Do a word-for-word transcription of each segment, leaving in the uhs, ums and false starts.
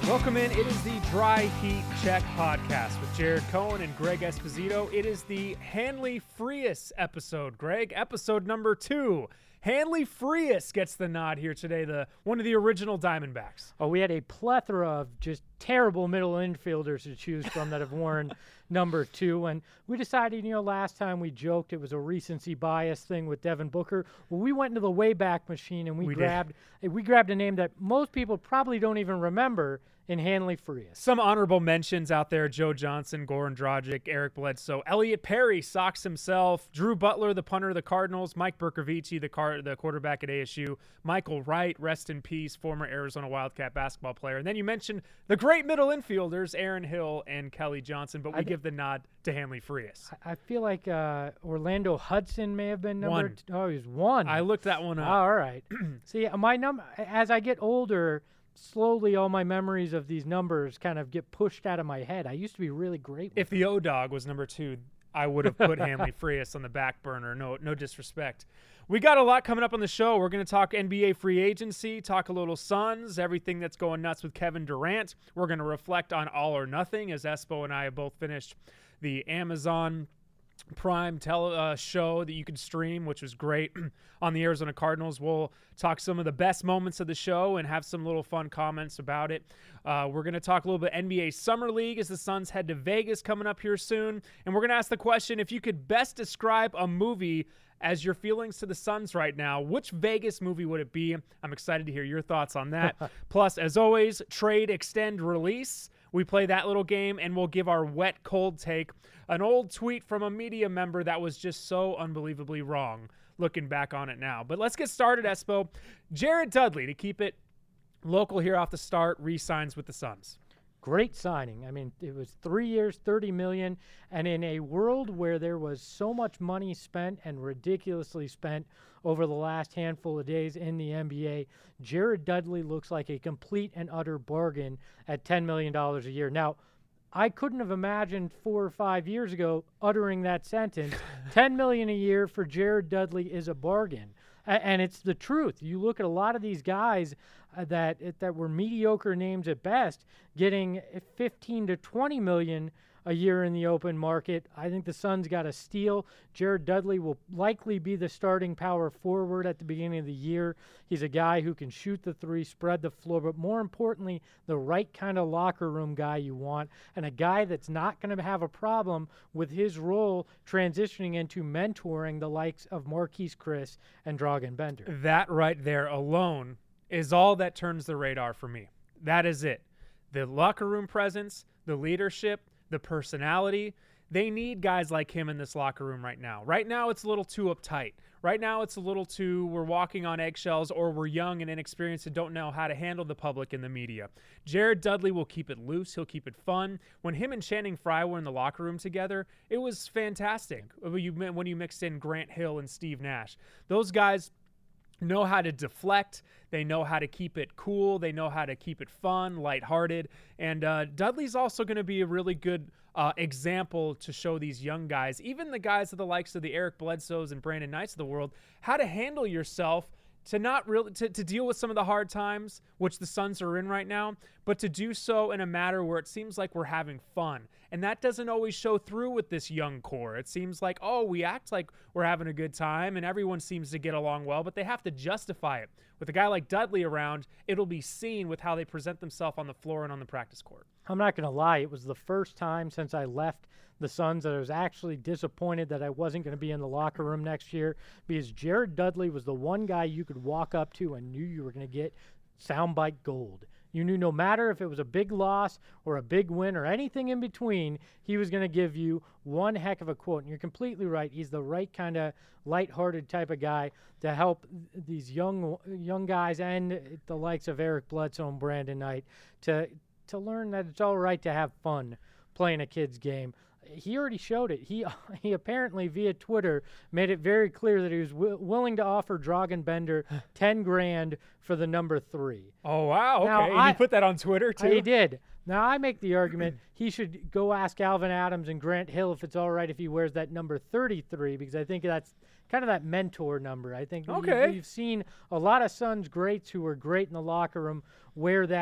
Welcome in. It is the Dry Heat Check podcast with Jared Cohen and Greg Esposito. It is the Hanley Frias episode, Greg. Episode number two. Hanley Frias gets the nod here today, the one of the original Diamondbacks. Oh, we had a plethora of just terrible middle infielders to choose from that have worn number two. And we decided, you know, last time we joked it was a recency bias thing with Devin Booker. Well, we went into the Wayback Machine and we, we grabbed we grabbed a name that most people probably don't even remember in Hanley Frias. Some honorable mentions out there: Joe Johnson, Goran Dragic, Eric Bledsoe, Elliot Perry, Sox himself, Drew Butler, the punter of the Cardinals, Mike Bercovici, the car, the quarterback at A S U, Michael Wright, rest in peace, former Arizona Wildcat basketball player. And then you mentioned the great middle infielders, Aaron Hill and Kelly Johnson, but we I give the nod to Hanley Frias. I feel like uh, Orlando Hudson may have been number one. Two. Oh, he was one. I looked that one up. Oh, all right. See, my number as I get older, slowly all my memories of these numbers kind of get pushed out of my head. I used to be really great with If them. the O-Dog was number two, I would have put Hanley Frias on the back burner. No, no disrespect. We got a lot coming up on the show. We're going to talk N B A free agency, talk a little Suns, everything that's going nuts with Kevin Durant. We're going to reflect on All or Nothing, as Espo and I have both finished the Amazon Prime tele uh, show that you can stream, which was great, on the Arizona Cardinals. We'll talk some of the best moments of the show and have some little fun comments about it. Uh, we're going to talk a little bit N B A Summer League as the Suns head to Vegas coming up here soon. And we're going to ask the question, if you could best describe a movie as your feelings to the Suns right now, which Vegas movie would it be? I'm excited to hear your thoughts on that. Plus, as always, trade, extend, release. We play that little game, and we'll give our wet, cold take. An old tweet from a media member that was just so unbelievably wrong, looking back on it now. But let's get started, Espo. Jared Dudley, to keep it local here off the start, re-signs with the Suns. Great signing. I mean, it was three years, thirty million dollars, and in a world where there was so much money spent and ridiculously spent over the last handful of days in the N B A, Jared Dudley looks like a complete and utter bargain at ten million dollars a year. Now, I couldn't have imagined four or five years ago uttering that sentence. ten million dollars a year for Jared Dudley is a bargain. And it's the truth. You look at a lot of these guys uh, that that were mediocre names at best, getting fifteen to twenty million a year in the open market. I think the Suns got a steal. Jared Dudley will likely be the starting power forward at the beginning of the year. He's a guy who can shoot the three, spread the floor, but more importantly, the right kind of locker room guy you want, and a guy that's not going to have a problem with his role transitioning into mentoring the likes of Marquise Chris and Dragan Bender. That right there alone is all that turns the radar for me. That is it. The locker room presence, the leadership, the personality. They need guys like him in this locker room right now. Right now, it's a little too uptight. Right now, it's a little too, we're walking on eggshells, or we're young and inexperienced and don't know how to handle the public and the media. Jared Dudley will keep it loose. He'll keep it fun. When him and Channing Frye were in the locker room together, it was fantastic. When you, when you mixed in Grant Hill and Steve Nash, those guys know how to deflect. They know how to keep it cool. They know how to keep it fun, lighthearted. And uh, Dudley's also going to be a really good uh, example to show these young guys, even the guys of the likes of the Eric Bledsoes and Brandon Knights of the world, how to handle yourself to not really to, to deal with some of the hard times, which the Suns are in right now, but to do so in a matter where it seems like we're having fun. And that doesn't always show through with this young core. It seems like, oh, we act like we're having a good time and everyone seems to get along well, but they have to justify it. With a guy like Dudley around, it'll be seen with how they present themselves on the floor and on the practice court. I'm not going to lie. It was the first time since I left the Suns that I was actually disappointed that I wasn't going to be in the locker room next year, because Jared Dudley was the one guy you could walk up to and knew you were going to get soundbite gold. You knew no matter if it was a big loss or a big win or anything in between, he was going to give you one heck of a quote. And you're completely right. He's the right kind of lighthearted type of guy to help these young young guys and the likes of Eric Bledsoe and Brandon Knight to to learn that it's all right to have fun playing a kid's game. He already showed it. He he apparently via Twitter made it very clear that he was w- willing to offer Dragan Bender ten grand for the number three. Oh wow! Okay, Now, and I, you put that on Twitter too. He did. Now I make the argument he should go ask Alvin Adams and Grant Hill if it's all right if he wears that number thirty-three, because I think that's kind of that mentor number. I think okay. we've, we've seen a lot of Suns greats who were great in the locker room wear that.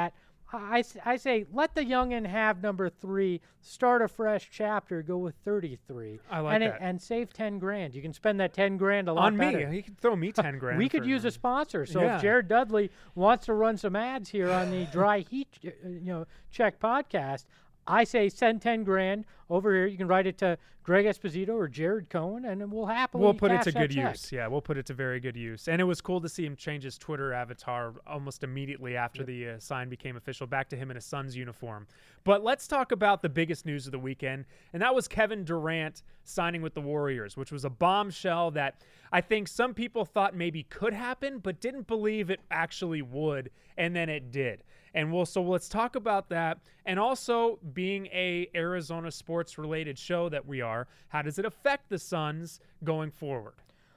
I, I say let the youngin have number three, start a fresh chapter, go with thirty-three. I like and that. It, and save ten grand. You can spend that ten grand a lot On better. me. He could throw me ten grand. We could for, use a sponsor. So Yeah. if Jared Dudley wants to run some ads here on the Dry Heat uh, you know, Check podcast, I say send ten grand over here. You can write it to Greg Esposito or Jared Cohen, and then we'll happily We'll put it cash to that good check. use. Yeah, we'll put it to very good use. And it was cool to see him change his Twitter avatar almost immediately after Yep. the uh, sign became official, back to him in a Suns uniform. But let's talk about the biggest news of the weekend, and that was Kevin Durant signing with the Warriors, which was a bombshell that I think some people thought maybe could happen, but didn't believe it actually would, and then it did. And we'll so let's talk about that. And also, being a Arizona sports related show that we are, how does it affect the Suns going forward?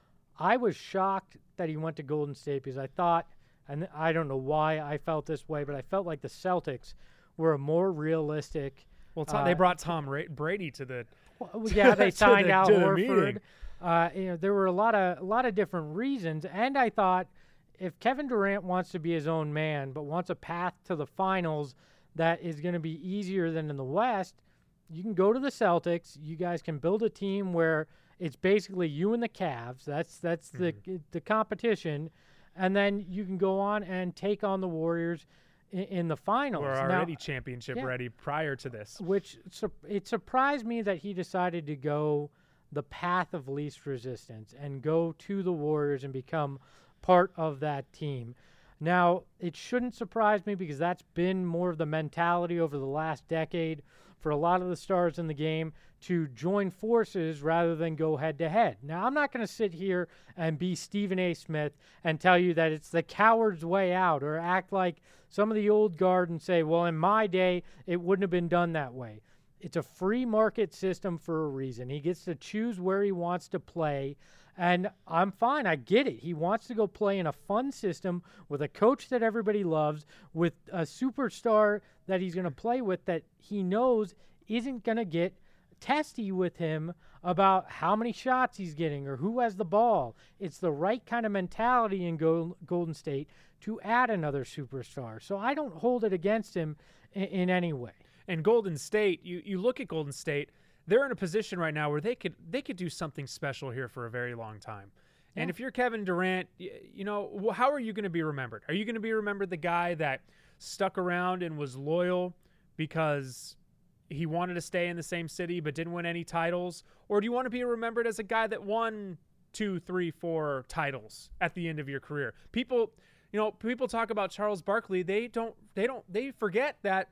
I was shocked that he went to Golden State because I thought, and I don't know why I felt this way, but I felt like the Celtics were a more realistic. Well, Tom, uh, they brought Tom Ra- Brady to the Well, yeah, they to signed the- Al to the Horford. meeting. Uh, you know, there were a lot of a lot of different reasons, and I thought if Kevin Durant wants to be his own man, but wants a path to the finals that is going to be easier than in the West, you can go to the Celtics. You guys can build a team where it's basically you and the Cavs. That's that's Mhm. the the competition, and then you can go on and take on the Warriors in, in the finals. We're Now, already championship yeah. ready prior to this. which sur- it surprised me that he decided to go the path of least resistance and go to the Warriors and become part of that team. Now, it shouldn't surprise me because that's been more of the mentality over the last decade for a lot of the stars in the game to join forces rather than go head to head. Now, I'm not going to sit here and be Stephen A. Smith and tell you that it's the coward's way out or act like some of the old guard and say, well, in my day, it wouldn't have been done that way. It's a free market system for a reason. He gets to choose where he wants to play, and I'm fine. I get it. He wants to go play in a fun system with a coach that everybody loves, with a superstar that he's going to play with that he knows isn't going to get testy with him about how many shots he's getting or who has the ball. It's the right kind of mentality in Go- Golden State to add another superstar. So I don't hold it against him in, in any way. And Golden State, you, you look at Golden State, they're in a position right now where they could they could do something special here for a very long time. And Yeah. if you're Kevin Durant, you, you know, wh- how are you going to be remembered? Are you going to be remembered the guy that stuck around and was loyal because he wanted to stay in the same city but didn't win any titles? Or do you want to be remembered as a guy that won two, three, four titles at the end of your career? People, you know, people talk about Charles Barkley. They don't, they don't, they forget that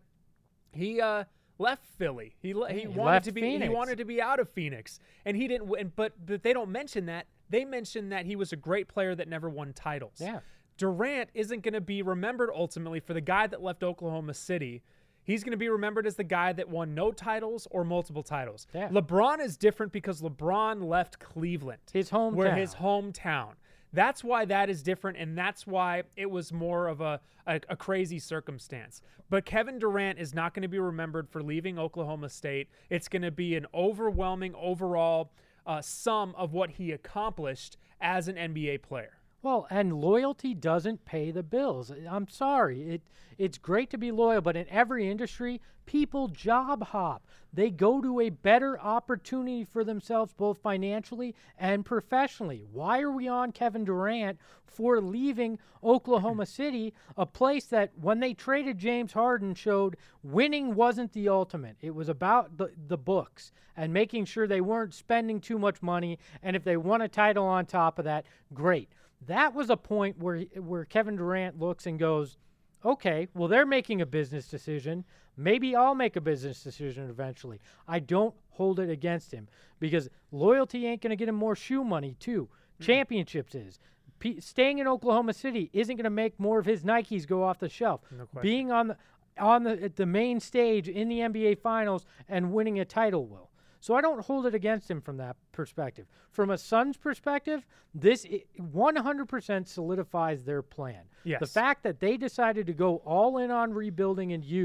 he uh, left Philly. He le- he He wanted left to be Phoenix. he wanted to be out of Phoenix, and he didn't. win. But but they don't mention that. They mention that he was a great player that never won titles. Yeah. Durant isn't going to be remembered ultimately for the guy that left Oklahoma City. He's going to be remembered as the guy that won no titles or multiple titles. Yeah. LeBron is different because LeBron left Cleveland, His hometown. where his hometown. That's why that is different, and that's why it was more of a, a, a crazy circumstance. But Kevin Durant is not going to be remembered for leaving Oklahoma State. It's going to be an overwhelming overall uh, sum of what he accomplished as an N B A player. Well, and loyalty doesn't pay the bills. I'm sorry. It it's great to be loyal, but in every industry, people job hop. They go to a better opportunity for themselves, both financially and professionally. Why are we on Kevin Durant for leaving Oklahoma City, a place that when they traded James Harden showed winning wasn't the ultimate. It was about the, the books and making sure they weren't spending too much money, and if they won a title on top of that, great. That was a point where where Kevin Durant looks and goes, okay, well, they're making a business decision. Maybe I'll make a business decision eventually. I don't hold it against him because loyalty ain't going to get him more shoe money, too. Mm-hmm. Championships is. P- staying in Oklahoma City isn't going to make more of his Nikes go off the shelf. No question. Being on the, on the, at the main stage in the N B A Finals and winning a title will. So I don't hold it against him from that perspective. From a Suns perspective, this i- one hundred percent solidifies their plan. Yes. The fact that they decided to go all in on rebuilding and youth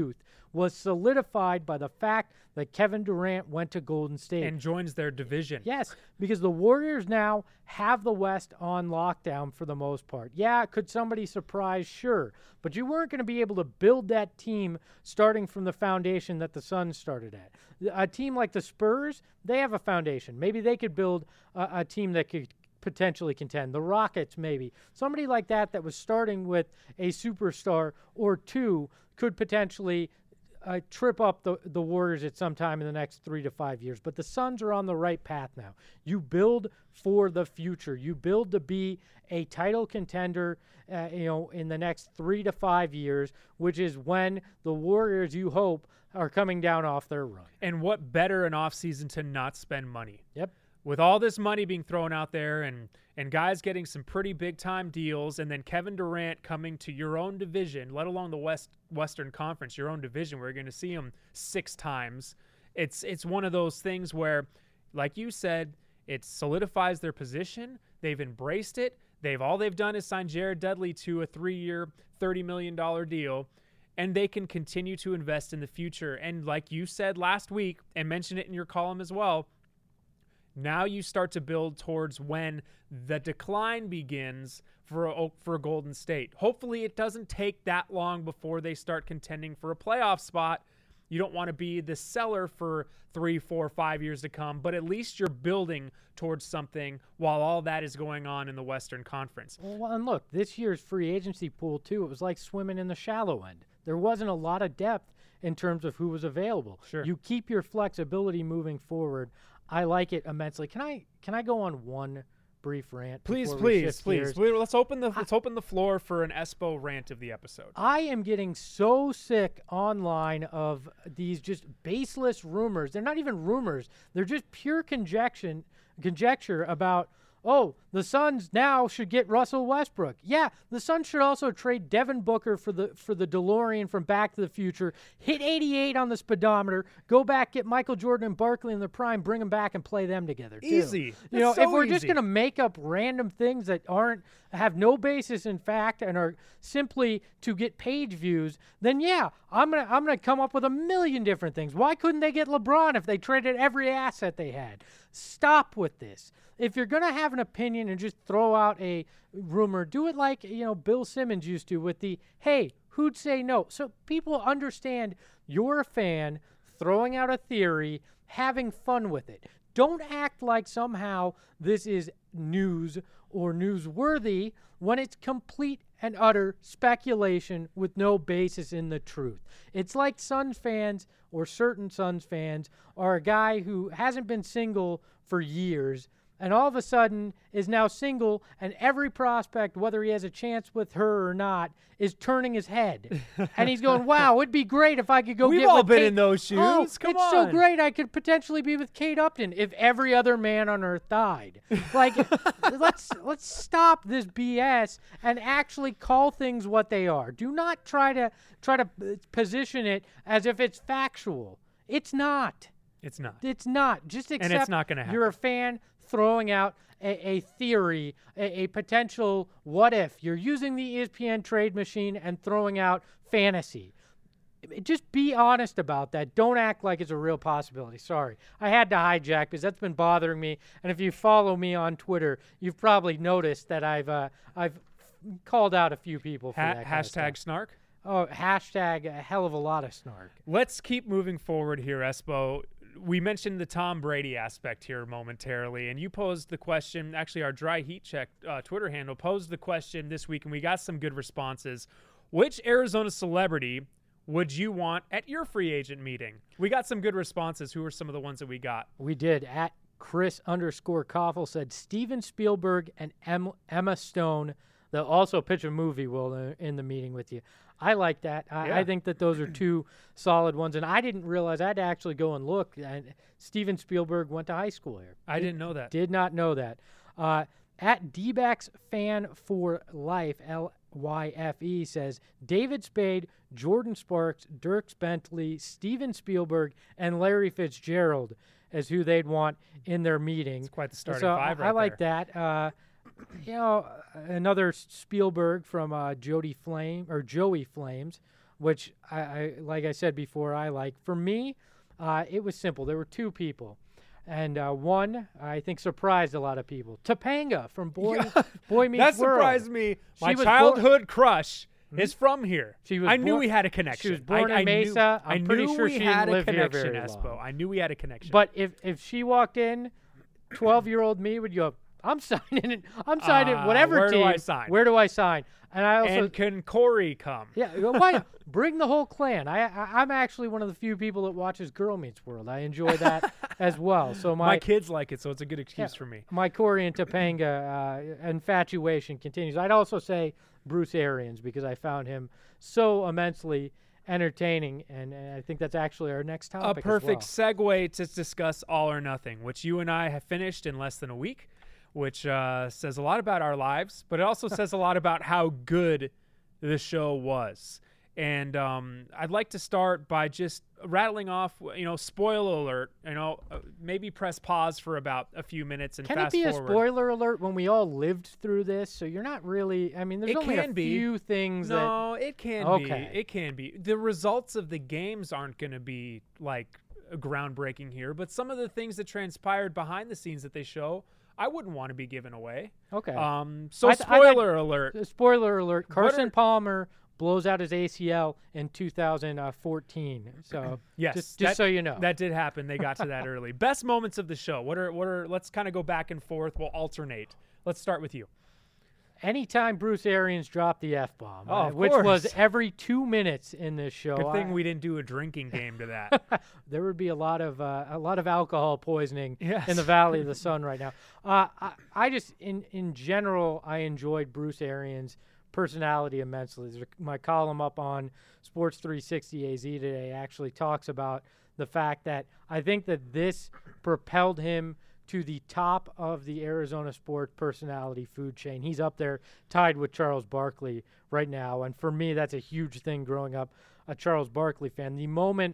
was solidified by the fact that Kevin Durant went to Golden State. And joins their division. Yes, because the Warriors now have the West on lockdown for the most part. Yeah, could somebody surprise? Sure. But you weren't going to be able to build that team starting from the foundation that the Suns started at. A team like the Spurs, they have a foundation. Maybe they could build a, a team that could potentially contend. The Rockets, maybe. Somebody like that that was starting with a superstar or two could potentially uh, trip up the, the Warriors at some time in the next three to five years. But the Suns are on the right path now. You build for the future. You build to be a title contender, uh, you know, in the next three to five years, which is when the Warriors, you hope, are coming down off their run. And what better an offseason to not spend money? Yep. With all this money being thrown out there and, and guys getting some pretty big-time deals, and then Kevin Durant coming to your own division, let alone the West Western Conference, your own division, where you're going to see him six times, it's it's one of those things where, like you said, it solidifies their position. They've embraced it. They've all they've done is sign Jared Dudley to a three-year, thirty million dollars deal, and they can continue to invest in the future. And like you said last week, and mentioned it in your column as well, now you start to build towards when the decline begins for for Golden State. Hopefully it doesn't take that long before they start contending for a playoff spot. You don't want to be the seller for three, four, five years to come, but at least you're building towards something while all that is going on in the Western Conference. Well, and look, this year's free agency pool, too, it was like swimming in the shallow end. There wasn't a lot of depth in terms of who was available. Sure. You keep your flexibility moving forward. I like it immensely. Can I can I go on one brief rant? Please, before we please, shift please. gears? We- Let's open the let's open the floor for an Espo rant of the episode. I am getting so sick online of these just baseless rumors. They're not even rumors. They're just pure conjecture conjecture about, oh, the Suns now should get Russell Westbrook. Yeah, the Suns should also trade Devin Booker for the for the DeLorean from Back to the Future, hit eighty-eight on the speedometer, go back, get Michael Jordan and Barkley in their prime, bring them back and play them together, too. Easy. You That's know, so if we're just easy. going to make up random things that aren't have no basis in fact and are simply to get page views, then yeah, I'm gonna I'm gonna come up with a million different things. Why couldn't they get LeBron if they traded every asset they had? Stop with this. If you're gonna have an opinion and just throw out a rumor, do it like, you know, Bill Simmons used to with the, hey, who'd say no? So people understand you're a fan throwing out a theory, having fun with it. Don't act like somehow this is news or newsworthy when it's complete and utter speculation with no basis in the truth. It's like Suns fans or certain Suns fans are a guy who hasn't been single for years and all of a sudden is now single, and every prospect, whether he has a chance with her or not, is turning his head. And he's going, wow, it'd be great if I could go We've get all with been Kate. in those shoes. Oh, Come it's so on. great. I could potentially be with Kate Upton if every other man on earth died. Like, let's let's stop this B S and actually call things what they are. Do not try to try to uh, position it as if it's factual. It's not. It's not. It's not. Just accept not gonna you're a fan throwing out a, a theory, a, a potential what if. You're using the E S P N trade machine and throwing out fantasy. Just be honest about that. Don't act like it's a real possibility. Sorry. I had to hijack because that's been bothering me. And if you follow me on Twitter, you've probably noticed that I've uh, I've called out a few people for Ha- that kind of stuff. hashtag snark. Oh, hashtag a hell of a lot of snark. Let's keep moving forward here, Espo. We mentioned the Tom Brady aspect here momentarily, and you posed the question. Actually, our Dry Heat Check uh, Twitter handle posed the question this week, and we got some good responses. Which Arizona celebrity would you want at your free agent meeting? We got some good responses. Who are some of the ones that we got? We did. At Chris underscore Koffel said Steven Spielberg and em- Emma Stone. They'll also pitch a movie, Will, uh, in the meeting with you. I like that. I, Yeah. I think that those are two solid ones. And I didn't realize I had to actually go and look. And Steven Spielberg went to high school here. I didn't know that. Did not know that. Uh, at D-backs Fan for Life, L Y F E, says David Spade, Jordan Sparks, Dirk Bentley, Steven Spielberg, and Larry Fitzgerald as who they'd want in their meeting. It's quite the starting so five I, right I like there. that. Uh, you know, another Spielberg from uh, Jody Flame or Joey Flames. which I, I like I said before, I like. For me, uh, it was simple. There were two people. And uh, one, I think, surprised a lot of people. Topanga from Boy, Yeah. Boy Meets That World. surprised me. My She was childhood crush Hmm? is from here. She was I knew born- we had a connection. She was born I, in I knew- Mesa. I'm I pretty knew sure we she had didn't a live here connection, very Espo. long. I knew we had a connection. But if, if she walked in, twelve-year-old me would go, I'm signing it. I'm signing Uh, whatever where do team. I sign? Where do I sign? And I also and can Corey come? yeah, why not? Bring the whole clan. I, I I'm actually one of the few people that watches Girl Meets World. I enjoy that as well. So My, my kids like it, so it's a good excuse Yeah. for me. my Corey and Topanga uh, infatuation continues. I'd also say Bruce Arians because I found him so immensely entertaining, and, and I think that's actually our next A topic. perfect As well. segue to discuss All or Nothing, which you and I have finished in less than a week, which uh, says a lot about our lives, but it also says a lot about how good the show was. And um, I'd like to start by just rattling off, you know, spoiler alert, you know, uh, maybe press pause for about a few minutes and Can it fast be a forward. spoiler alert when we all lived through this? So you're not really. I mean, there's It only can a be. few things that. No, it can Okay. be. It can be. The results of the games aren't going to be like groundbreaking here, but some of the things that transpired behind the scenes that they show, I wouldn't want to be given away. Okay. Um, so I th- I thought- spoiler alert. Uh, Spoiler alert: Carson are- Palmer blows out his A C L in two thousand fourteen. So Yes, just, just that- so you know. That did happen. They got to that early. Best moments of the show. What are what are? Let's kind of go back and forth. We'll alternate. Let's start with you. Anytime Bruce Arians dropped the F bomb, Oh, of which was course. every two minutes in this show, Good thing I- we didn't do a drinking game to that. there would be a lot of uh, a lot of alcohol poisoning Yes. in the Valley of the Sun right now. Uh, I, I just, in in general, I enjoyed Bruce Arians' personality immensely. There's a- my column up on Sports three sixty A Z today actually talks about the fact that I think that this propelled him to the top of the Arizona sports personality food chain. He's up there tied with Charles Barkley right now. And for me, that's a huge thing growing up a Charles Barkley fan. The moment,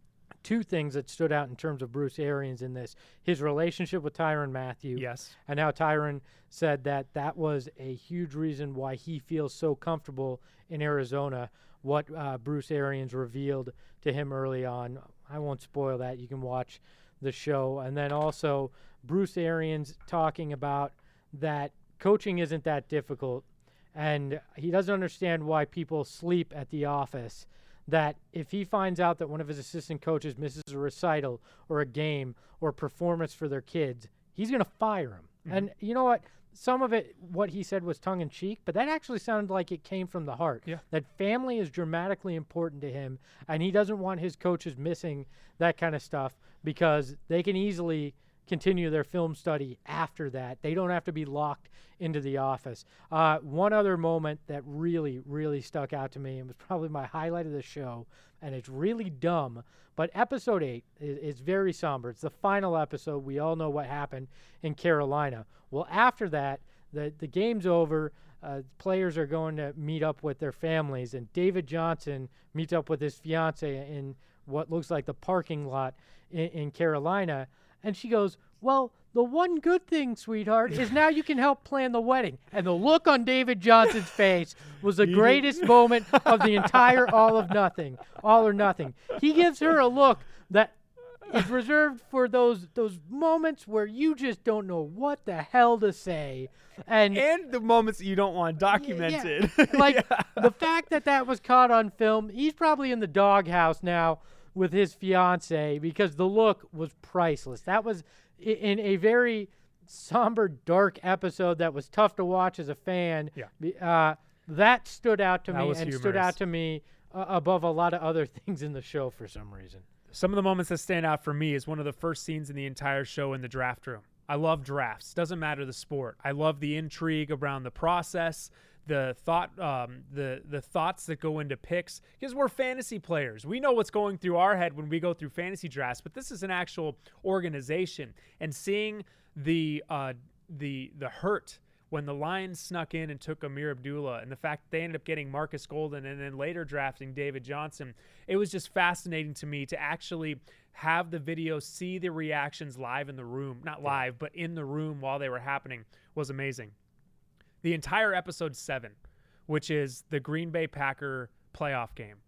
two things that stood out in terms of Bruce Arians in this, his relationship with Tyrann Mathieu. Yes. And how Tyrann said that that was a huge reason why he feels so comfortable in Arizona, what uh, Bruce Arians revealed to him early on. I won't spoil that. You can watch the show. And then also Bruce Arians talking about that coaching isn't that difficult, and he doesn't understand why people sleep at the office, that if he finds out that one of his assistant coaches misses a recital or a game or performance for their kids, he's going to fire him. Mm-hmm. And you know what? Some of it, what he said was tongue-in-cheek, but that actually sounded like it came from the heart. Yeah. That family is dramatically important to him, and he doesn't want his coaches missing that kind of stuff because they can easily continue their film study after that. They don't have to be locked into the office. Uh, one other moment that really, really stuck out to me and was probably my highlight of the show, and it's really dumb, but episode eight is, is very somber. It's the final episode. We all know what happened in Carolina. Well, after that, the, the game's over. Uh, players are going to meet up with their families, and David Johnson meets up with his fiance in what looks like the parking lot in, in Carolina. And she goes, well, the one good thing, sweetheart, is now you can help plan the wedding. And the look on David Johnson's face was the greatest moment of the entire All of Nothing, All or Nothing. He gives her a look that is reserved for those those moments where you just don't know what the hell to say. And, And the moments that you don't want yeah, documented. like Yeah. the fact that that was caught on film, he's probably in the doghouse now with his fiance because the look was priceless. That was i- in a very somber, dark episode that was tough to watch as a fan. Yeah. Be- Uh, that stood out to That me was and stood humorous. out to me uh, above a lot of other things in the show for some reason. Some of the moments that stand out for me is one of the first scenes in the entire show in the draft room. I love drafts. Doesn't matter the sport. I love the intrigue around the process, the thought, um, the the thoughts that go into picks. Because we're fantasy players, we know what's going through our head when we go through fantasy drafts. But this is an actual organization, and seeing the uh, the the hurt when the Lions snuck in and took Amir Abdullah, and the fact that they ended up getting Marcus Golden and then later drafting David Johnson, it was just fascinating to me to actually have the video, see the reactions live in the room, not live, but in the room while they were happening, was amazing. The entire episode seven, which is the Green Bay Packer playoff game,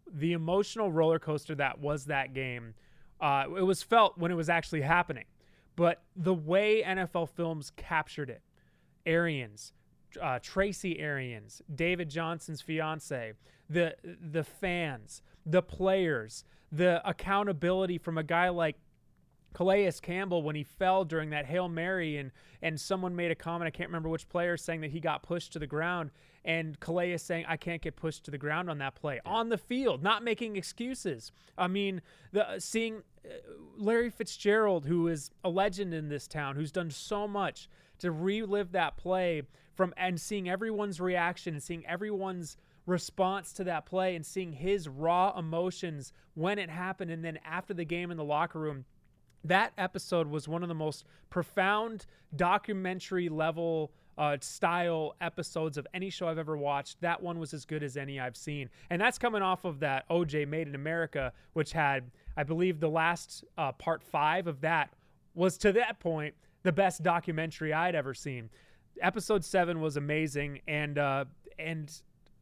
the emotional roller coaster that was that game, uh, it was felt when it was actually happening. But the way N F L Films captured it, Arians, uh, Tracy Arians, David Johnson's fiance, the the fans, the players, the accountability from a guy like Calais Campbell when he fell during that Hail Mary, and and someone made a comment, I can't remember which player, saying that he got pushed to the ground, and Calais saying, I can't get pushed to the ground on that play. Yeah. On the field, not making excuses. I mean, the uh, seeing uh, Larry Fitzgerald, who is a legend in this town, who's done so much to relive that play from, and seeing everyone's reaction and seeing everyone's response to that play and seeing his raw emotions when it happened, and then after the game in the locker room. That episode was one of the most profound documentary level uh, style episodes of any show I've ever watched. That one was as good as any I've seen. And that's coming off of that O J Made in America, which had, I believe the last uh, part five of that was, to that point, the best documentary I'd ever seen. Episode seven was amazing. And, uh, and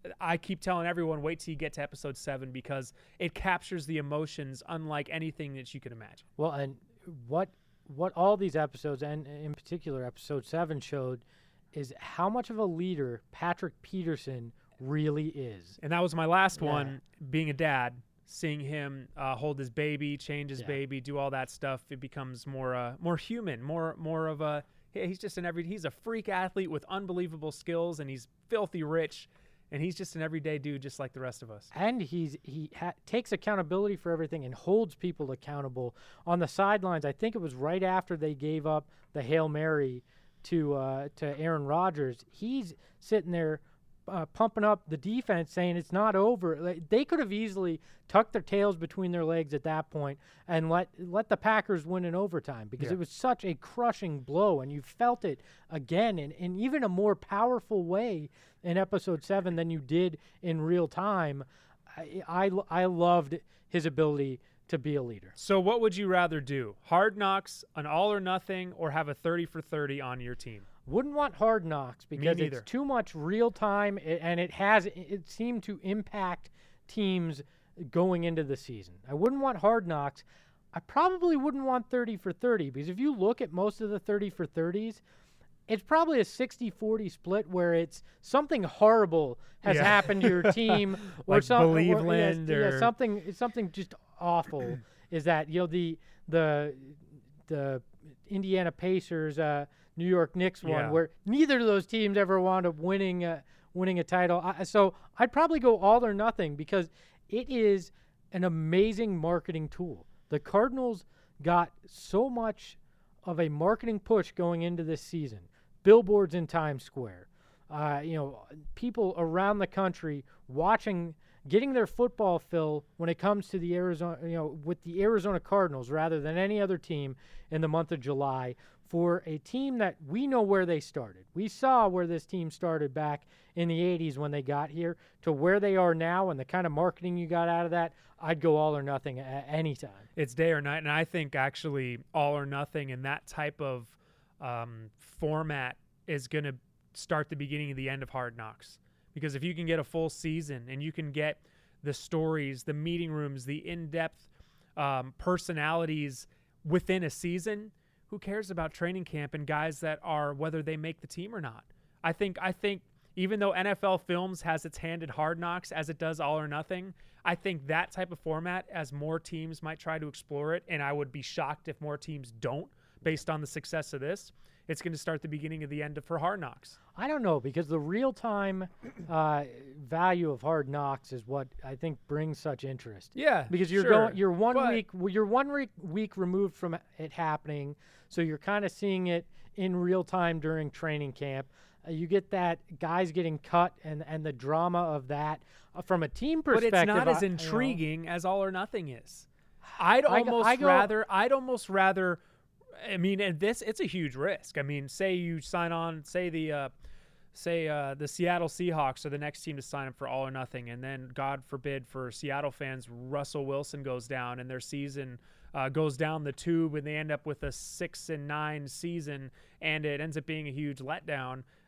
I keep telling everyone, wait till you get to episode seven, because it captures the emotions unlike anything that you can imagine. Well, and what what all these episodes, and in particular episode seven, showed is how much of a leader Patrick Peterson really is. And that was my last yeah. one, being a dad, seeing him uh, hold his baby, change his yeah. baby, do all that stuff. It becomes more uh, more human, more more of a, he's just an every, he's a freak athlete with unbelievable skills, and he's filthy rich. And he's just an everyday dude, just like the rest of us. And he's he ha- takes accountability for everything and holds people accountable. On the sidelines, I think it was right after they gave up the Hail Mary to uh, to Aaron Rodgers. He's sitting there uh, pumping up the defense, saying it's not over. Like, they could have easily tucked their tails between their legs at that point and let let the Packers win in overtime, because yeah. it was such a crushing blow, and you felt it again in, in even a more powerful way in episode seven than you did in real time. I, I, I loved his ability to be a leader. So what would you rather do? Hard Knocks, an all or nothing, or have a thirty for thirty on your team? Wouldn't want Hard Knocks because it's too much real time, and it has it seemed to impact teams going into the season. I wouldn't want Hard Knocks. I probably wouldn't want thirty for thirty, because if you look at most of the thirty for thirties, it's probably a sixty forty split where it's something horrible has yeah. happened to your team, or like something, Believeland, or, or, yeah, something, something just awful. Is that, you know, the the the Indiana Pacers, uh, New York Knicks one, yeah. where neither of those teams ever wound up winning uh, winning a title. I, so I'd probably go all or nothing, because it is an amazing marketing tool. The Cardinals got so much of a marketing push going into this season. Billboards in Times Square, uh, you know, people around the country watching, getting their football fill when it comes to the Arizona, you know, with the Arizona Cardinals rather than any other team in the month of July, for a team that we know where they started. We saw where this team started back in the eighties when they got here to where they are now, and the kind of marketing you got out of that. I'd go all or nothing at any time. It's day or night, and I think actually all or nothing in that type of um, format is going to start the beginning of the end of Hard Knocks. Because if you can get a full season and you can get the stories, the meeting rooms, the in-depth um, personalities within a season, who cares about training camp and guys that are, whether they make the team or not? I think I think even though N F L Films has its hand in Hard Knocks as it does All or Nothing, I think that type of format, as more teams might try to explore it, and I would be shocked if more teams don't based on the success of this, it's going to start the beginning of the end for Hard Knocks. I don't know, because the real-time uh, value of Hard Knocks is what I think brings such interest. Yeah, because you're sure, going, you're one but... week, you're one week, week removed from it happening, so you're kind of seeing it in real time during training camp. Uh, you get that guys getting cut and and the drama of that uh, from a team perspective. But it's not I, as intriguing you know, as All or Nothing is. I'd I almost go, I go, rather. I'd almost rather. I mean, and this it's a huge risk. I mean, say you sign on, say the, uh, say uh, the Seattle Seahawks are the next team to sign up for All or Nothing, and then God forbid for Seattle fans, Russell Wilson goes down and their season uh, goes down the tube, and they end up with a six and nine season, and it ends up being a huge letdown.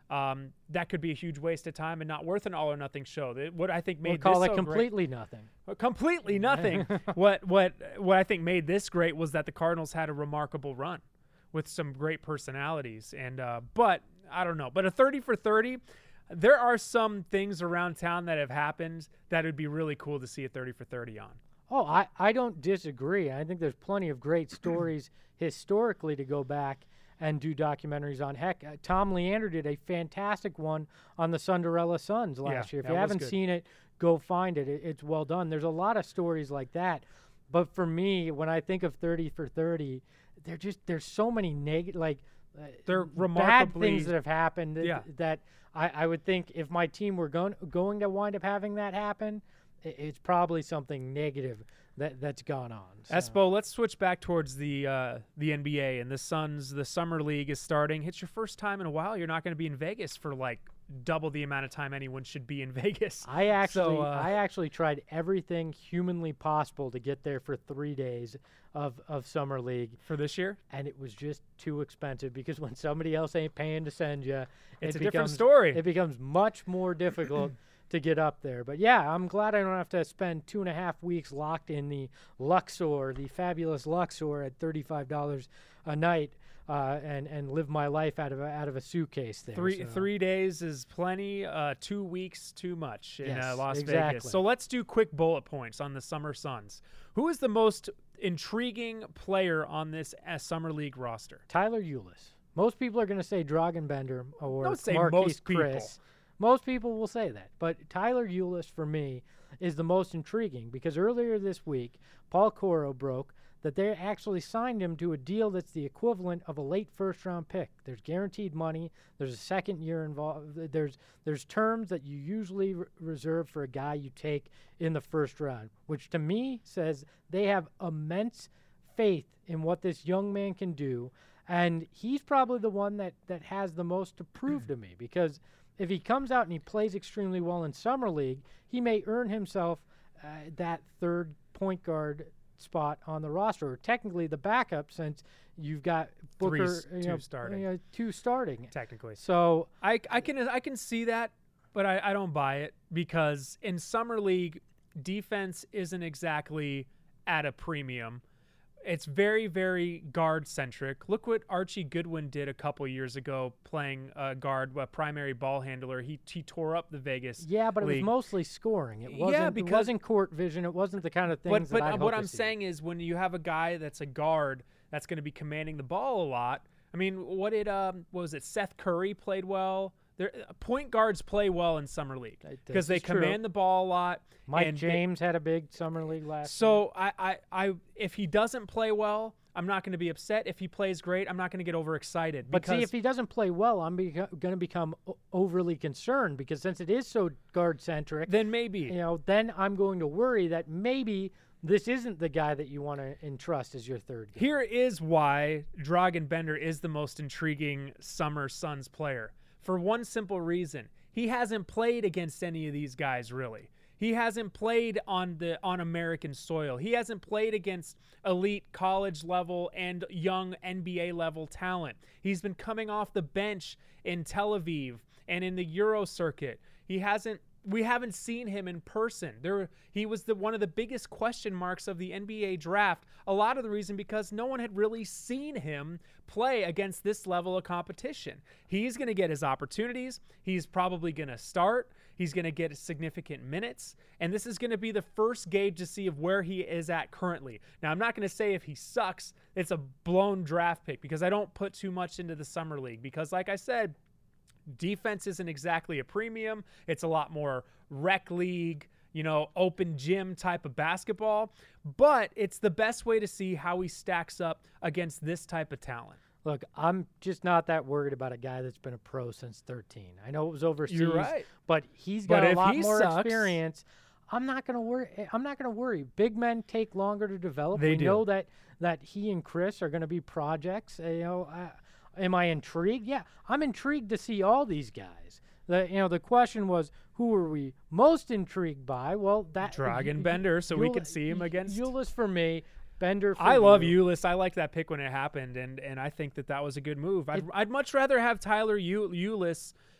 um, that could be a huge waste of time and not worth an all or nothing show. That, what I think made we'll call this it so completely great, nothing. completely nothing. what what what I think made this great was that the Cardinals had a remarkable run with some great personalities. And uh, but I don't know. But a thirty for thirty, there are some things around town that have happened that would be really cool to see a thirty for thirty on. Oh, I, I don't disagree. I think there's plenty of great stories historically to go back and do documentaries on. Heck, uh, Tom Leander did a fantastic one on the Cinderella Suns last Yeah, year. If that you was haven't good. seen it, go find it. it. It's well done. There's a lot of stories like that. But for me, when I think of thirty for thirty, they're just there's so many negative, like uh, They're bad remarkably things that have happened that, Yeah. that I, I would think if my team were going going to wind up having that happen, i- it's probably something negative that that's gone on. So. Espo, let's switch back towards the uh, the N B A and the Suns. The summer league is starting. It's your first time in a while. You're not going to be in Vegas for like double the amount of time anyone should be in Vegas. I actually, So, uh, I actually tried everything humanly possible to get there for three days of, of summer league, For this year, and it was just too expensive because when somebody else ain't paying to send you, it's it a different becomes, story. It becomes much more difficult to get up there. But yeah, I'm glad I don't have to spend two and a half weeks locked in the Luxor, the fabulous Luxor at thirty-five dollars a night. Uh, and and live my life out of a, out of a suitcase there. Three so. three days is plenty. Uh, two weeks too much in uh, Yes, Las exactly. Vegas. So let's do quick bullet points on the Summer Suns. Who is the most intriguing player on this uh, summer league roster? Tyler Eulis. Most people are going to say Dragan or Don't say Marquise most people. Chris. Most people will say that. But Tyler Eulis, for me, is the most intriguing because earlier this week, Paul Coro broke that they actually signed him to a deal that's the equivalent of a late first-round pick. There's guaranteed money. There's a second year involved. There's there's terms that you usually re- reserve for a guy you take in the first round, which to me says they have immense faith in what this young man can do, and he's probably the one that, that has the most to prove to me because if he comes out and he plays extremely well in Summer League, he may earn himself uh, that third point guard spot on the roster, or technically the backup since you've got Booker, Three's you two know, starting. you know, two starting. Technically. So I, I can I can see that, but I, I don't buy it because in summer league, defense isn't exactly at a premium. It's very, very guard centric. Look what Archie Goodwin did a couple years ago playing a guard, a primary ball handler. He he tore up the Vegas. yeah, but it league. was mostly scoring. It Yeah, wasn't. because- it wasn't court vision. It wasn't the kind of things. But but that I'd uh, hope what to I'm see. saying is when you have a guy that's a guard that's going to be commanding the ball a lot. I mean, what did um what was it? Seth Curry played well. Their point guards play well in summer league That- because this they is true. command the ball a lot. Mike and they- James had a big summer league last. year. So I, I, I, if he doesn't play well, I'm not going to be upset. If he plays great, I'm not going to get overexcited. But because see, if he doesn't play well, I'm beco- going to become o- overly concerned because since it is so guard centric, then maybe you know, then I'm going to worry that maybe this isn't the guy that you want to entrust as your third guy. here is why Dragan Bender is the most intriguing Summer Suns player. For one simple reason, he hasn't played against any of these guys really. He hasn't played on the on American soil. He hasn't played against elite college level and young N B A level talent. He's been coming off the bench in Tel Aviv and in the Euro circuit. He hasn't we haven't seen him in person. There he was the one of the biggest question marks of the N B A draft. A lot of the reason because no one had really seen him play against this level of competition. He's going to get his opportunities. He's probably going to start. He's going to get significant minutes, and this is going to be the first gauge to see of where he is at currently. Now, I'm not going to say if he sucks, it's a blown draft pick because I don't put too much into the summer league because, like I said, defense isn't exactly a premium. It's a lot more rec league, you know, open gym type of basketball, but it's the best way to see how he stacks up against this type of talent. Look, I'm just not that worried about a guy that's been a pro since thirteen. I know it was overseas, You're right. but he's But got a if lot he more sucks- experience. I'm not going to worry. I'm not going to worry. Big men take longer to develop. They we do. know that that he and Chris are going to be projects. Uh, you know, uh, am I intrigued? Yeah, I'm intrigued to see all these guys. The you know the question was who were we most intrigued by? Well, that Dragan Bender, so we could see him against- Eulis for me. Bender. For I love you. Eulis. I liked that pick when it happened, and and I think that that was a good move. I'd, I'd much rather have Tyler Eu- Eulis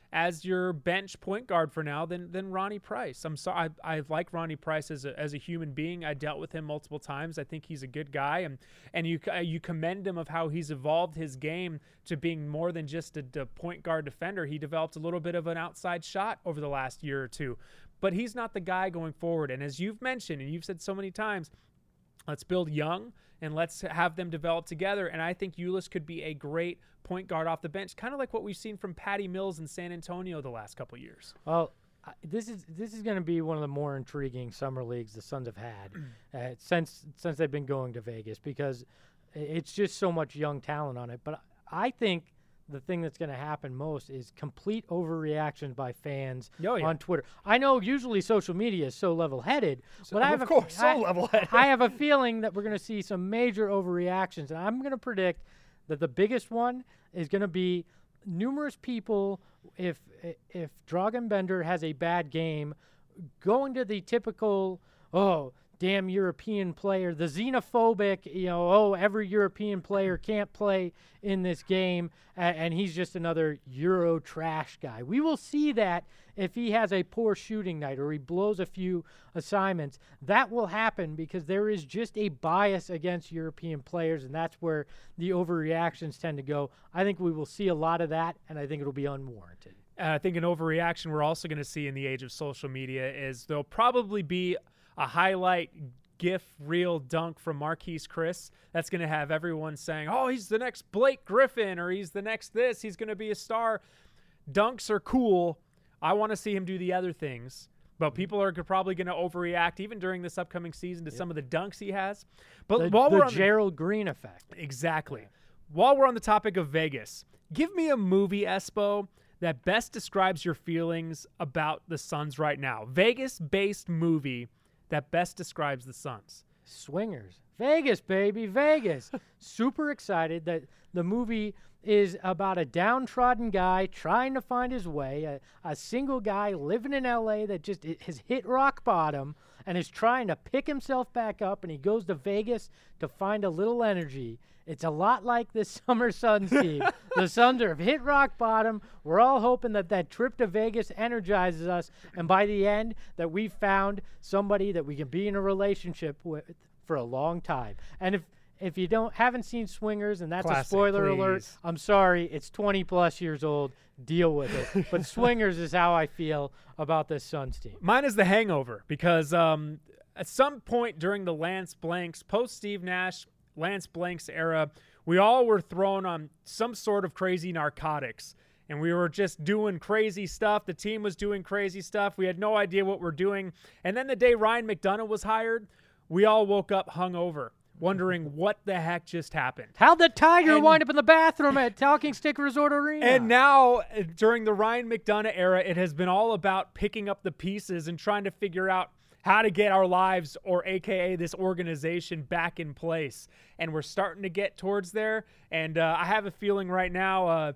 as your bench point guard for now than than Ronnie Price. I'm sorry, I, I like Ronnie Price as a as a human being. I dealt with him multiple times. I think he's a good guy, and and you uh, you commend him of how he's evolved his game to being more than just a, a point guard defender. He developed a little bit of an outside shot over the last year or two, but he's not the guy going forward. And as you've mentioned, and you've said so many times, let's build young and let's have them develop together. And I think Ulis could be a great point guard off the bench, kind of like what we've seen from Patty Mills in San Antonio the last couple of years. Well, uh, this is this is going to be one of the more intriguing summer leagues the Suns have had uh, since since they've been going to Vegas, because it's just so much young talent on it. But I think the thing that's going to happen most is complete overreactions by fans oh, yeah. on Twitter. I know usually social media is so level-headed, so, but I have of a, course, so I, level-headed. I have a feeling that we're going to see some major overreactions, and I'm going to predict that the biggest one is going to be numerous people, if if Dragan Bender has a bad game, going to the typical, oh, damn European player, the xenophobic, you know, oh, every European player can't play in this game, and, and he's just another Euro trash guy. We will see that if he has a poor shooting night or he blows a few assignments. That will happen because there is just a bias against European players, and that's where the overreactions tend to go. I think we will see a lot of that, and I think it'll be unwarranted. Uh, I think an overreaction we're also going to see in the age of social media is there'll probably be a highlight GIF reel dunk from Marquise Chris that's going to have everyone saying, oh, he's the next Blake Griffin, or he's the next this, he's going to be a star. Dunks are cool. I want to see him do the other things. But people are probably going to overreact even during this upcoming season to yep. some of the dunks he has. But the, while the we're on Gerald the, Green effect. Exactly. Yeah. While we're on the topic of Vegas, give me a movie, Espo, that best describes your feelings about the Suns right now. Vegas-based movie that best describes the Suns. Swingers. Vegas, baby, Vegas. Super excited that the movie is about a downtrodden guy trying to find his way, a, a single guy living in L A that just has hit rock bottom and is trying to pick himself back up, and he goes to Vegas to find a little energy. It's a lot like this summer Suns team. The Suns have hit rock bottom. We're all hoping that that trip to Vegas energizes us, and by the end that we've found somebody that we can be in a relationship with for a long time. And if if you don't haven't seen Swingers, and that's Classic, a spoiler please. alert, I'm sorry, it's twenty plus years old. Deal with it. But Swingers is how I feel about this Suns team. Mine is The Hangover, because um, at some point during the Lance Blanks, post Steve Nash, Lance Blanks era, we all were thrown on some sort of crazy narcotics, and we were just doing crazy stuff. The team was doing crazy stuff. We had no idea what we're doing. And then the day Ryan McDonough was hired, we all woke up hungover, wondering what the heck just happened. How'd the Tiger and, wind up in the bathroom at Talking Stick Resort Arena? And now, during the Ryan McDonough era, it has been all about picking up the pieces and trying to figure out how to get our lives, or A K A this organization, back in place. And we're starting to get towards there. And uh, I have a feeling right now uh,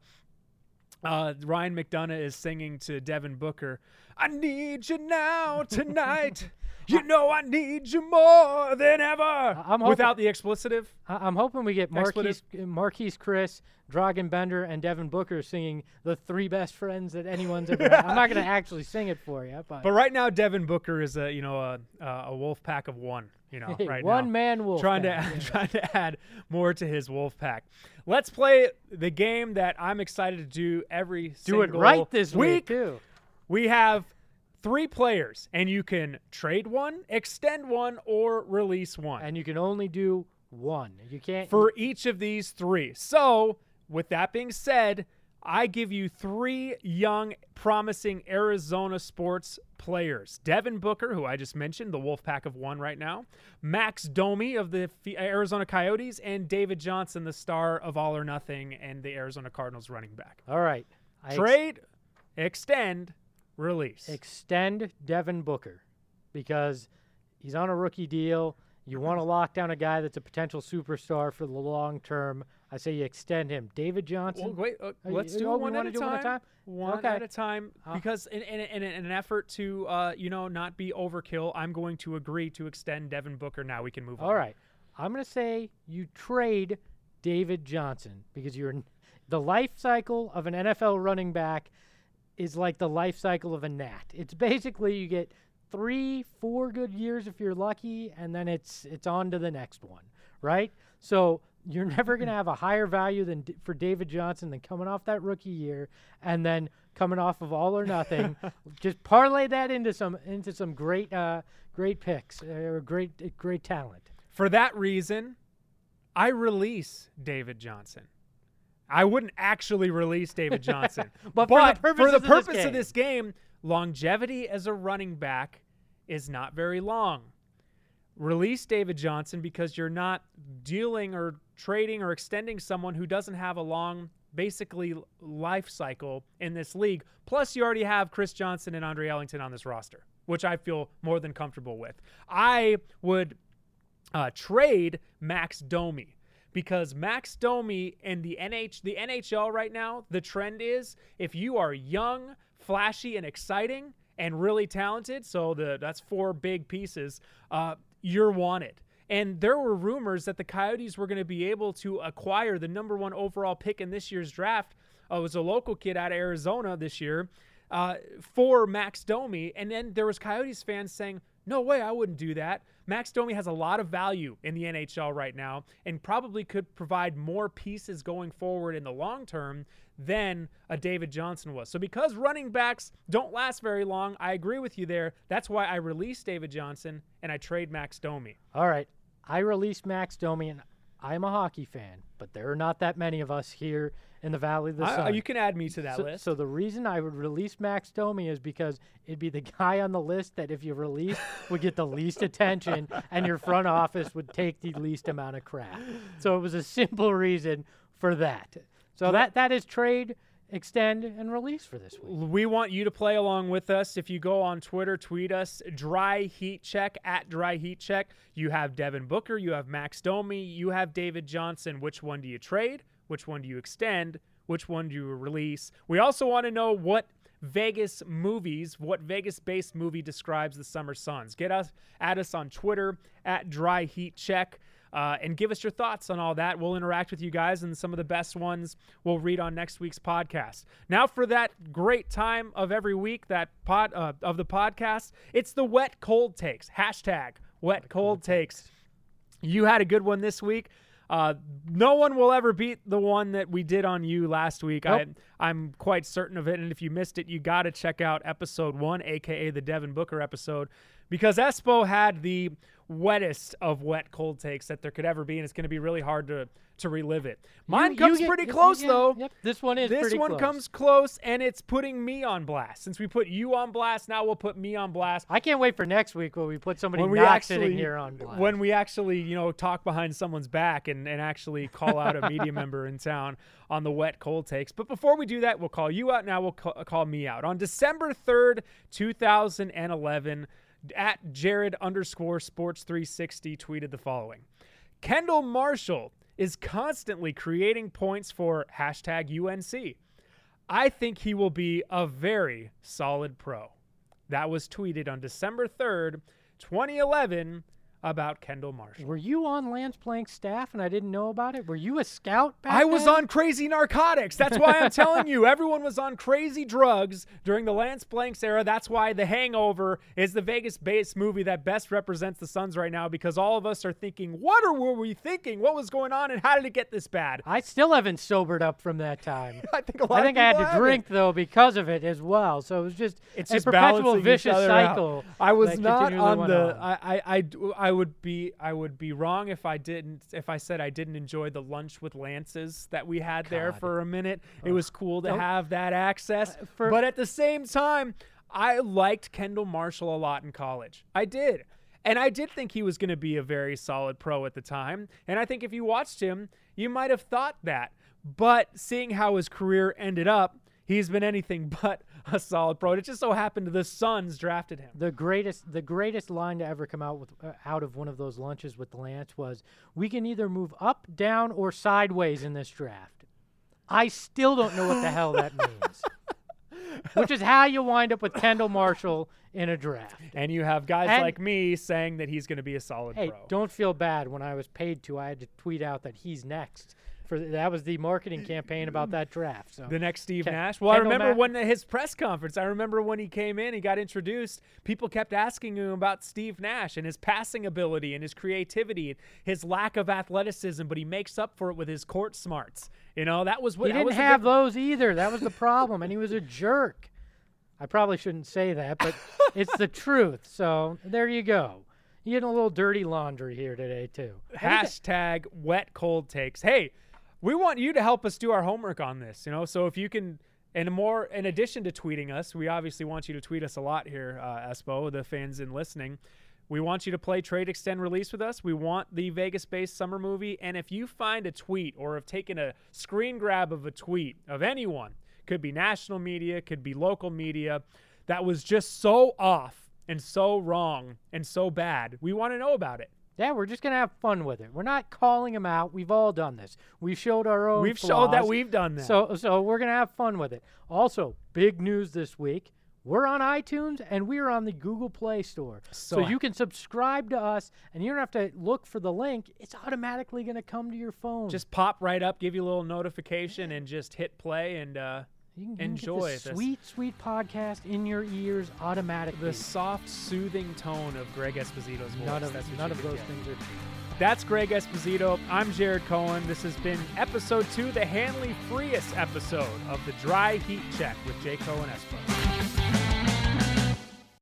uh, Ryan McDonough is singing to Devin Booker, I need you now, tonight. You know I need you more than ever. I'm hoping, without the explicitive. I'm hoping we get Marquise, Marquise Chris, Dragan Bender, and Devin Booker singing the three best friends that anyone's ever had. I'm not going to actually sing it for you. But. but right now, Devin Booker is a, you know, a, a wolf pack of one. You know, hey, right one now. man wolf trying pack, to yeah. trying to add more to his wolf pack. Let's play the game that I'm excited to do every do single it right this week. week too. We have three players, and you can trade one, extend one, or release one. And you can only do one. You can't for each of these three. So, with that being said, I give you three young, promising Arizona sports players. Devin Booker, who I just mentioned, the Wolfpack of one right now. Max Domi of the Arizona Coyotes. And David Johnson, the star of All or Nothing and the Arizona Cardinals running back. All right. I Trade, ex- extend, release. Extend Devin Booker because he's on a rookie deal. You want to lock down a guy that's a potential superstar for the long term. I say you extend him. David Johnson. Well, wait, uh, let's you, do oh, it one at, do one, one at a time. One okay. at a time, because in, in, in, in an effort to, uh, you know, not be overkill, I'm going to agree to extend Devin Booker. Now we can move on. All right. I'm going to say you trade David Johnson because you're the life cycle of an N F L running back is like the life cycle of a gnat. It's basically you get three, four good years if you're lucky, and then it's it's on to the next one, right? So you're never going to have a higher value than D- for David Johnson than coming off that rookie year and then coming off of all or nothing. Just parlay that into some into some great uh, great picks or great great talent. For that reason, I release David Johnson. I wouldn't actually release David Johnson, but, but for the purpose, for the of, purpose this of this game, longevity as a running back is not very long. Release David Johnson because you're not dealing or trading or extending someone who doesn't have a long, basically, life cycle in this league. Plus, you already have Chris Johnson and Andre Ellington on this roster, which I feel more than comfortable with. I would uh, trade Max Domi because Max Domi and the N H the N H L right now, the trend is if you are young, flashy, and exciting and really talented, so the that's four big pieces, uh, you're wanted. And there were rumors that the Coyotes were going to be able to acquire the number one overall pick in this year's draft. Uh, it was a local kid out of Arizona this year uh, for Max Domi. And then there was Coyotes fans saying, no way, I wouldn't do that. Max Domi has a lot of value in the N H L right now and probably could provide more pieces going forward in the long term than a David Johnson was. So because running backs don't last very long, I agree with you there. That's why I release David Johnson and I trade Max Domi. All right. I released Max Domi, and I'm a hockey fan, but there are not that many of us here in the Valley of the I, Sun. you can add me to that so, list. So the reason I would release Max Domi is because it'd be the guy on the list that if you release would get the least attention and your front office would take the least amount of crap. So it was a simple reason for that. So that that is trade, extend, and release for this week. We want you to play along with us. If you go on Twitter, tweet us, Dry Heat Check, at Dry Heat Check. You have Devin Booker, you have Max Domi, you have David Johnson. Which one do you trade? Which one do you extend? Which one do you release? We also want to know what Vegas movies, what Vegas-based movie describes the Summer Suns. Get us at us on Twitter, at Dry Heat Check. Uh, and give us your thoughts on all that. We'll interact with you guys, and some of the best ones we'll read on next week's podcast. Now for that great time of every week, that pod uh, of the podcast, it's the Wet Cold Takes. Hashtag Wet Cold Takes. You had a good one this week. Uh, no one will ever beat the one that we did on you last week. Nope. I, I'm quite certain of it, and if you missed it, you got to check out episode one, a k a the Devin Booker episode, because Espo had the wettest of wet cold takes that there could ever be, and it's going to be really hard to to relive it. Mine You- comes you get- pretty y- close, yeah, though. Yep, this one is This pretty one close. comes close, and it's putting me on blast. Since we put you on blast, now we'll put me on blast. I can't wait for next week when we put somebody When we not actually, sitting here on blast. when we actually, you know, talk behind someone's back and, and actually call out a media member in town on the wet cold takes. But before we do that, we'll call you out. Now we'll call, call me out. On December third, two thousand eleven, at Jared underscore sports three sixty tweeted the following. Kendall Marshall is constantly creating points for hashtag U N C. I think he will be a very solid pro. That was tweeted on December third, twenty eleven, about Kendall Marshall. Were you on Lance Plank's staff and I didn't know about it? Were you a scout back I was then? on crazy narcotics. That's why I'm telling you. Everyone was on crazy drugs during the Lance Blanks era. That's why The Hangover is the Vegas-based movie that best represents the Suns right now, because all of us are thinking, what are, were we thinking? What was going on, and how did it get this bad? I still haven't sobered up from that time. I think a lot I think of I had people to haven't. drink, though, because of it as well. So it was just It's a just perpetual balancing each vicious other out. cycle. I was that not continually on went the. on. I, I, I, d- I would be. I would be wrong if I didn't. If I said I didn't enjoy the lunch with Lances that we had there God. for a minute. It was cool to Don't- have that access. Uh, for- but at the same time, I liked Kendall Marshall a lot in college. I did. And I did think he was going to be a very solid pro at the time. And I think if you watched him, you might have thought that. But seeing how his career ended up, he's been anything but a solid pro. It just so happened the Suns drafted him. The greatest, the greatest line to ever come out with uh, out of one of those lunches with Lance was, "We can either move up, down, or sideways in this draft." I still don't know what the hell that means. Which is how you wind up with Kendall Marshall in a draft. And you have guys And- like me saying that he's going to be a solid Hey, pro. don't feel bad. When I was paid to, I had to tweet out that he's next For that was the marketing campaign about that draft. So The next Steve Ken- Nash. Well, I Kendall remember Ma- when his press conference, I remember when he came in, he got introduced, people kept asking him about Steve Nash and his passing ability and his creativity, his lack of athleticism, but he makes up for it with his court smarts. You know, that was what he that didn't was the have big- those either. That was the problem, and he was a jerk. I probably shouldn't say that, but it's the truth. So there you go. You're getting a little dirty laundry here today, too. Hashtag wet cold takes. Hey, we want you to help us do our homework on this, you know, so if you can, and more, in addition to tweeting us, we obviously want you to tweet us a lot here, uh, Espo, the fans and listening. We want you to play Trade Extend Release with us. We want the Vegas-based summer movie, and if you find a tweet or have taken a screen grab of a tweet of anyone, could be national media, could be local media, that was just so off and so wrong and so bad, we want to know about it. Yeah, we're just going to have fun with it. We're not calling them out. We've all done this. We've showed our own We've flaws. showed that we've done that. So, so we're going to have fun with it. Also, big news this week. We're on iTunes, and we're on the Google Play Store. So, So- you can subscribe to us, and you don't have to look for the link. It's automatically going to come to your phone. Just pop right up, give you a little notification, and just hit play and uh, you can, you can enjoy get the this. sweet, sweet podcast in your ears automatically. the soft, soothing tone of Greg Esposito's voice. none of, That's what none you of could those get. things are true. That's Greg Esposito. I'm Jared Cohen. This has been episode two, the Hanley Frias episode of the Dry Heat Check with J. Cohen Espo.